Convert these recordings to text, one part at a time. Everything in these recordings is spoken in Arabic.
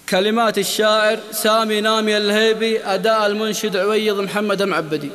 كلمات الشاعر سامي نامي الهيبي، أداء المنشد عويض محمد معبدي.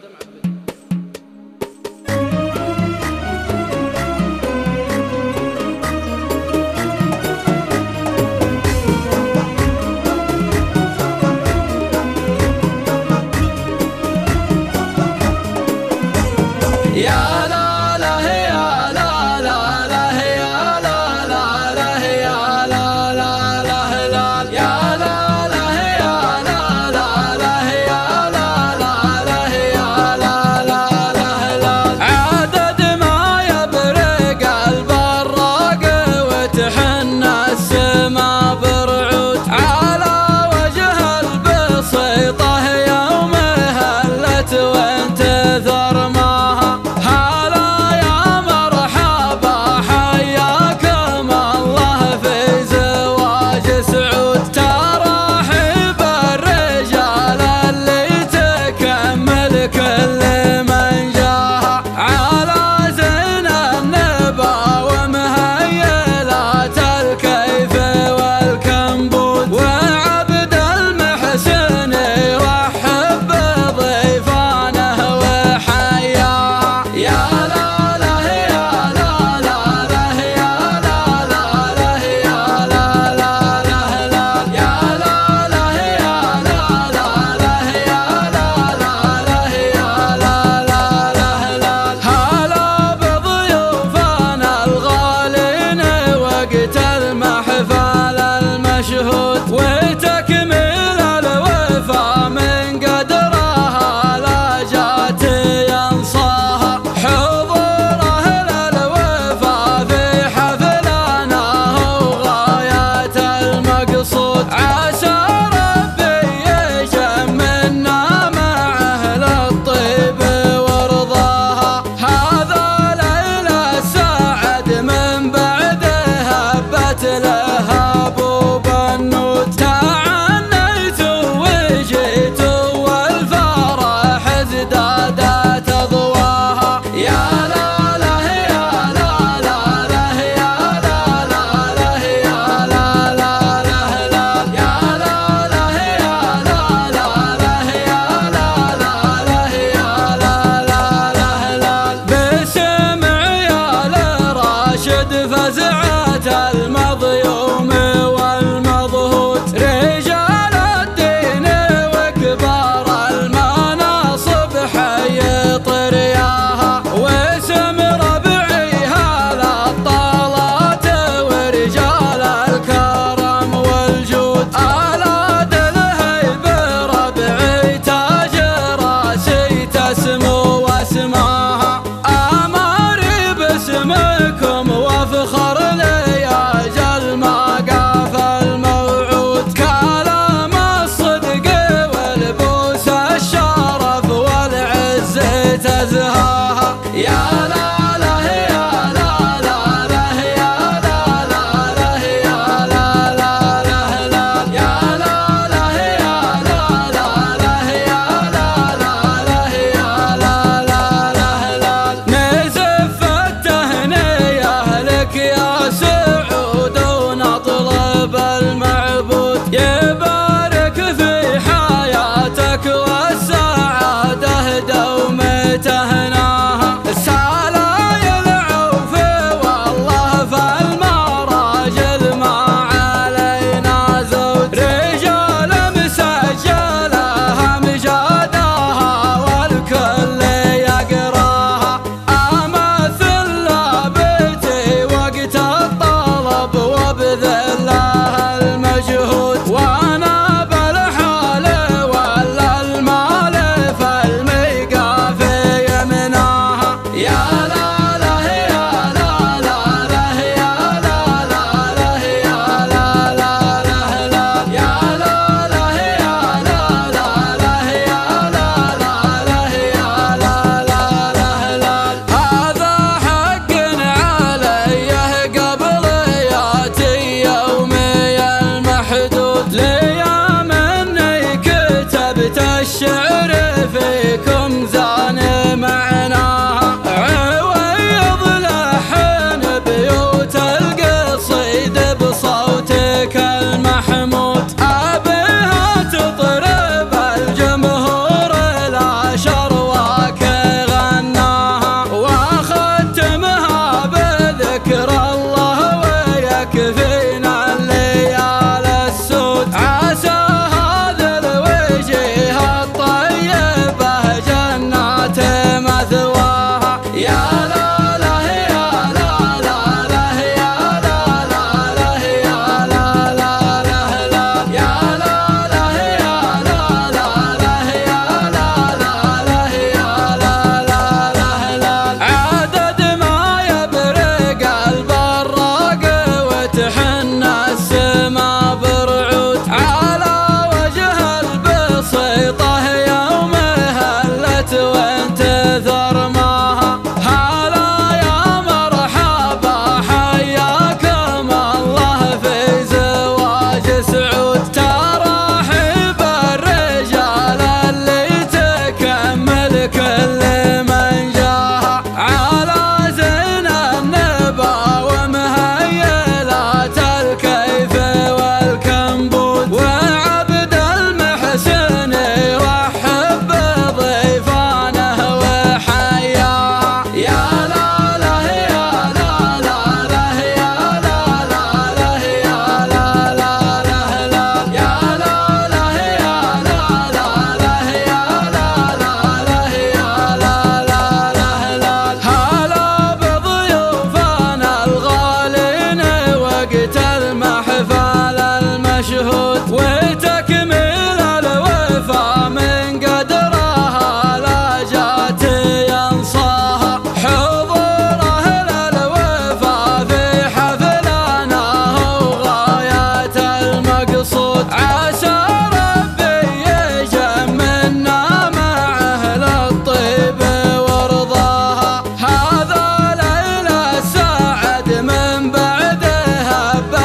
يا لا لا يا لا لا لا يا لا لا لا يا لا لا لا يا لا لا يا لا لا لا يا لا لا لا يا لا لا لا عدد ما يبرق البراق وتحن السما برعود على وجه البسيطة يوم هلت وانت ثرماها. وتكمل الوفا من قدرها لا جات ينصاها. حضور أهل الوفا في حفلنا هو غاية المقصود. عسى ربي يجمعنا مع أهل الطيب ورضاها. هذا ليل السعد من بعد هبت لها أبو بنود. تعنيت وجيت والفرح ازدادت أضواها. يا لا لا يا لا لا لا يا لا لا لا يا لا لا لا يا لا لا يا لا لا لا يا لا لا لا يا لا لا لا باسم عيال راشد فزعت المضيوم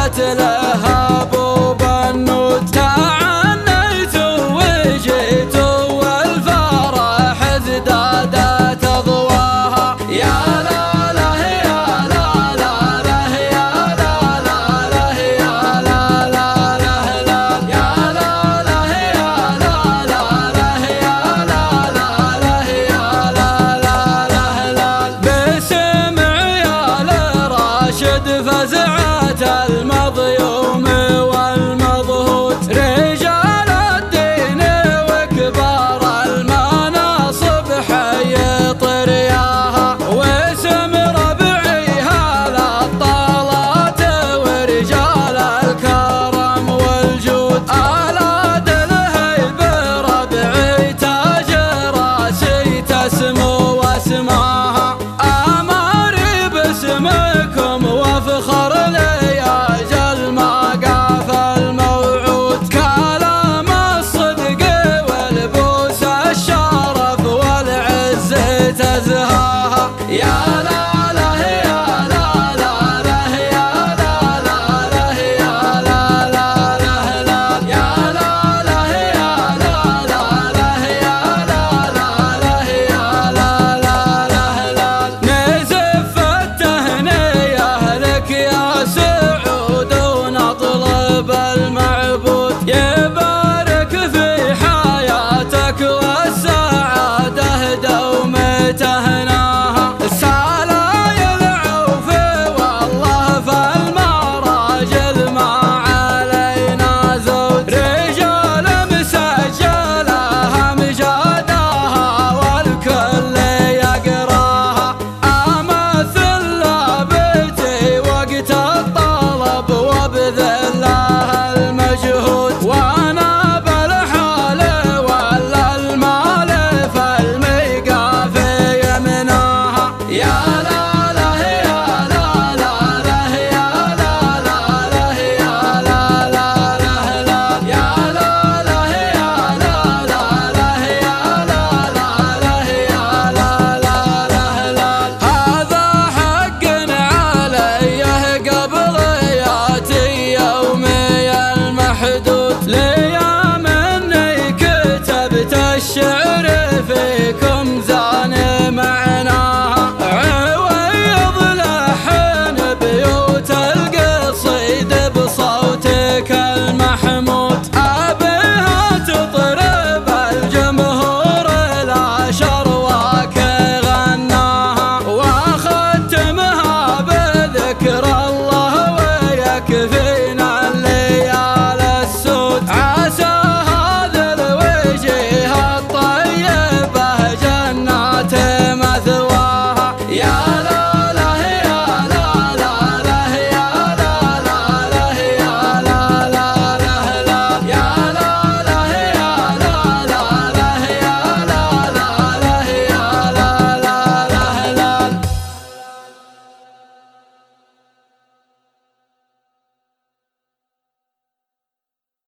هبت له